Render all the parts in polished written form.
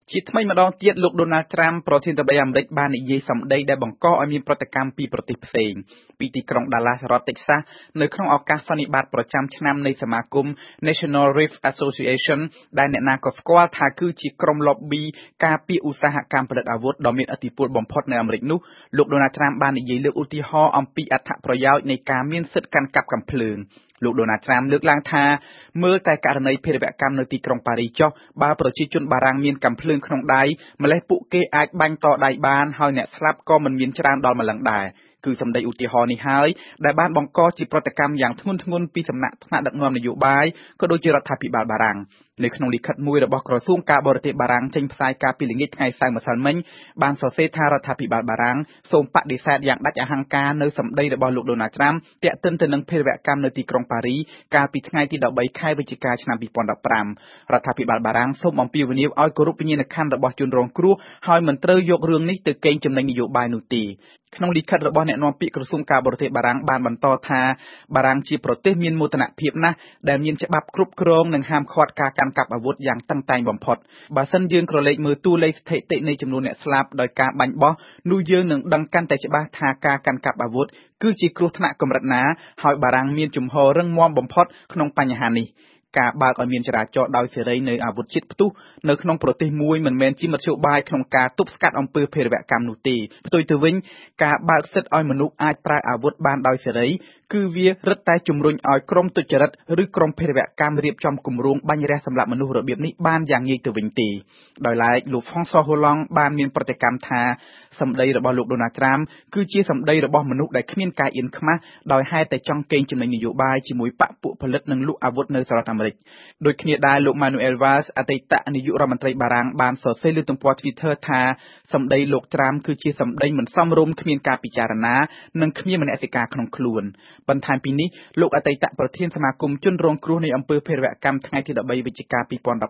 ជាថ្មីម្ដងទៀតលោក Donald Trump ប្រធានាធិបតីអាមេរិកបាននិយាយសម្ដីដែលបង្កឲ្យមានប្រតិកម្មពីប្រទេសផ្សេងពីទីក្រុង Dallas រដ្ឋ Texas នៅក្នុងឱកាសសន្និបាតប្រចាំឆ្នាំនៃសមាគម National Rifle Association ដែលអ្នកណាក៏ស្គាល់ថាគឺជាក្រុម lobby ការពារឧស្សាហកម្មផលិតអាវុធដ៏មានឥទ្ធិពលបំផុតនៅអាមេរិកនោះលោក Donald Trump បាននិយាយលើកឧទាហរណ៍អំពីអត្ថប្រយោជន៍នៃការមានសិទ្ធិកាន់កាប់កាំភ្លើងលោក Donald Trump លើកឡើងថាមើលតែករណីភេរវកម្មនៅទីក្រុងប៉ារីសចុះបើប្រជាជនបារាំងមានកាំភ្លើងក្នុងដៃម្លេះពួកគេអាចបាញ់តដៃបានហើយអ្នកស្លាប់ក៏មិនមានច្រើនដល់ម្លឹងដែរគឺសម្ដីឧទាហរណ៍នេះហើយដែលបានបង្កជាប្រតិកម្មយ៉ាងធ្ងន់ធ្ងរពីសំណាក់ថ្នាក់ដឹកនាំនយោបាយក៏ដូចជារដ្ឋាភិបាលបារាំងនៅក្នុងលិខិតមួយរបស់ក្រសួងការបរទេសបារាំងចេញផ្សាយកាលពីល្ងាចថ្ងៃសៅរ៍ម្សិលមិញបានសរសេរថារដ្ឋាភិបាលបារាំងសូមបដិសេធយ៉ាងដាច់អហង្ការនៅសម្ដីរបស់លោក Donald Trump ទាក់ទិនទៅនឹងភេរវកម្មនៅទីក្រុងប៉ារីកាលពីថ្ងៃទី13ខែវិច្ឆិកាឆ្នាំ2015រដ្ឋាភិបាលបារាំងសូមអំពាវនាវឲ្យគោរពវិញ្ញាណក្ខន្ធរបស់ជនរងគ្រោះហើយមិនត្រូវយករឿងនេះទៅកេងចំណេញនយោបាយនោះទេក្នុងលិខិតរបស់អ្នកនាំពាក្យក្រសួងការបរទេសបារាំងបានបន្តថាបារាំងជាប្រទេសមានមោទនភាពណាស់ដែលមានច្បាប់គ្រប់គ្រងនិងហាមឃាត់ការកាន់កាប់អាវុធយ៉ាងតឹងតែងបំផុតបើសិនយើងក្រឡេកមើលតួលេខស្ថិតិនៃចំនួនអ្នកស្លាប់ដោយការបាញ់បោះនោះយើងនឹងដឹងកាន់តែច្បាស់ថាការកាន់កាប់អាវុធគឺជាគ្រោះថ្នាក់កម្រិតណាហើយបារាំងមានជំហររឹងមាំបំផុតក្នុងបញ្ហានេះការបើកឲ្យមានចរាចរណ៍ដោយសេរីនៅអាវុធជាតិផ្ទុះនៅក្នុងប្រទេសមួយមិនមែនជាមធ្យោបាយក្នុងការទប់ស្កាត់អំពើភេរវកម្មនោះទេផ្ទុយទៅវិញការបើកសិទ្ធិឲ្យមនុស្សអាចប្រើអាវុធបានដោយសេរីគឺវារឹតតែជំរុញឲ្យក្រុមទុច្ចរិតឬក្រុមភេរវកម្មរៀបចំគម្រោងបាញ់រះសម្លាប់មនុស្សរបៀបនេះបានយ៉ាងងាយទៅវិញទេដោយឡែកលោក François Hollande បានមានប្រតិកម្មថាសម្ដីរបស់លោក Donald Trump គឺជាសម្ដីរបស់មនុស្សដែលគ្មានការអៀនខ្មាសដោយហេតុតែចង់កេងចំណេញនយោបាយជាមួយបកពួកផលិតនិងលក់អាវុធនៅសហរដ្ឋអាមេរិកដូចគ្នាដែរលោក Manuel Valls អតីតនាយករដ្ឋមន្ត្រីបារាំងបានសរសេរលើទំព័រ Twitter ថាសម្ដីលោក Trump គឺជាសម្ដីមិនសមរម្យគ្មានការពិចារណានិងគ្មានមនសិការក្នុងខ្លួនបន្ថែមពីនេះលោកអតីតប្រធានសមាគមជនរងគ្រោះនៃអំពើភេរវកម្មថ្ងៃទី13វិច្ឆិកា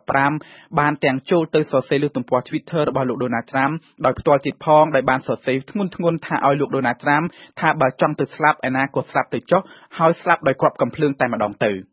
2015បានទាំងចូលទៅសរសេរលើទំព័រ Twitter របស់លោក Donald Trump ដោយផ្ទាល់ទៀតផងដោយបានសរសេរធ្ងន់ធ្ងរថាឲ្យលោក Donald Trump ថាបើចង់ទៅស្លាប់ឯណាក៏ស្លាប់ទៅចុះហើយស្លាប់ដោយគ្រាប់កាំភ្លើងតែម្ដងទៅ